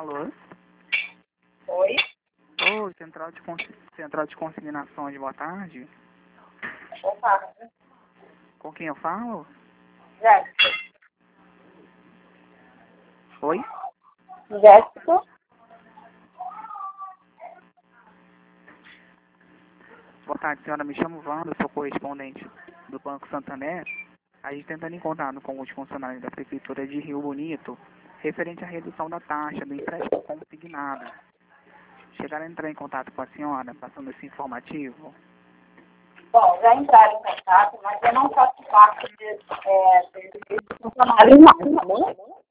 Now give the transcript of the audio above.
Alô? Oi? Oi, Central de Consignações, boa tarde. Opa, Com quem eu falo? Jéssica. Oi? Jéssica? Boa tarde, senhora. Me chamo Wanda, sou correspondente do Banco Santander. A gente tentando em contato com os funcionários da Prefeitura de Rio Bonito, referente à redução da taxa do empréstimo consignado. Chegaram a entrar em contato com a senhora, passando esse informativo? Bom, já entraram em contato, mas eu não faço parte de funcionários não, tá bom?